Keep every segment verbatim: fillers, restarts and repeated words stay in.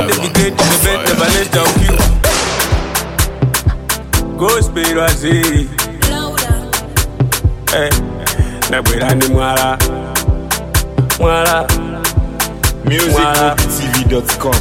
certificate to the best, never let down you. Conspiracy. Hey, nabwera ndi mwala. Mwala. music mob t v dot com.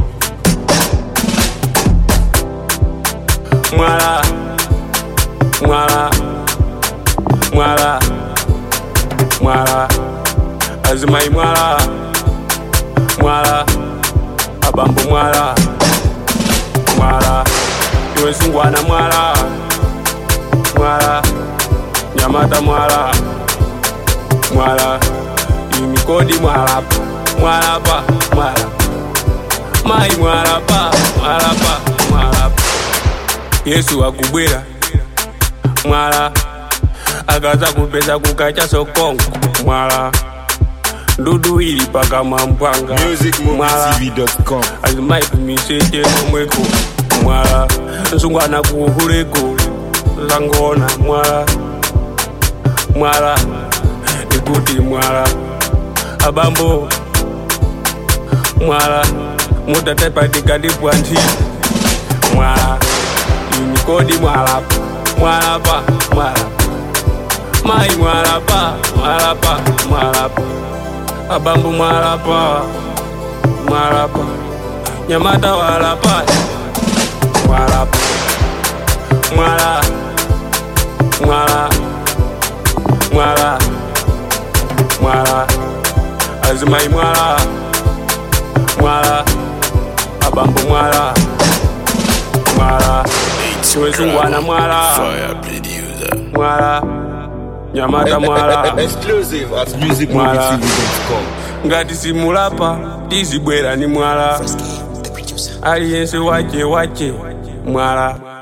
Mwala. Mwala. Mwala. Mwala. Azimai mwala. Mwala. Abambo mwala. Mwala. Iwe sungwana mwala. Mwala. Nyamata mwala. Mwala. Imikodi mwala. Mwala pa. Mwala. Mai mwala pa. Mwala pa. Mwala pa. Yesu akubwera. Mwala. Akaza kupeza kukacha sokongo. Mwala. Ndudu ili paka mampanga. music mob t v dot com. Azimai kumisete kumweko. Mwala. Nsungwana kuhuleko. Zangona mwala. Mwala. Ikuti mwala. Abambo. Mwala. Mutatepa tikadi pwanti. Mwala. Imikodi mwala. Mwala pa. Mwala. Mai mwala pa. Mwala pa. Mwala pa. Abambo mwala pa. Mwala pa. Nyamata wala pa. Mwala pa. Mwala. Mwala. Mwala. Mwala. Azimai mwala. Mwala. Abambo mwala. Mwala. Iwe sungwana mwala. Mwala. Nyamata mwala. Exclusive at music mob t v dot com. Ngati simulapa tizibwera ni mwala. Aliyense wache wache mwala.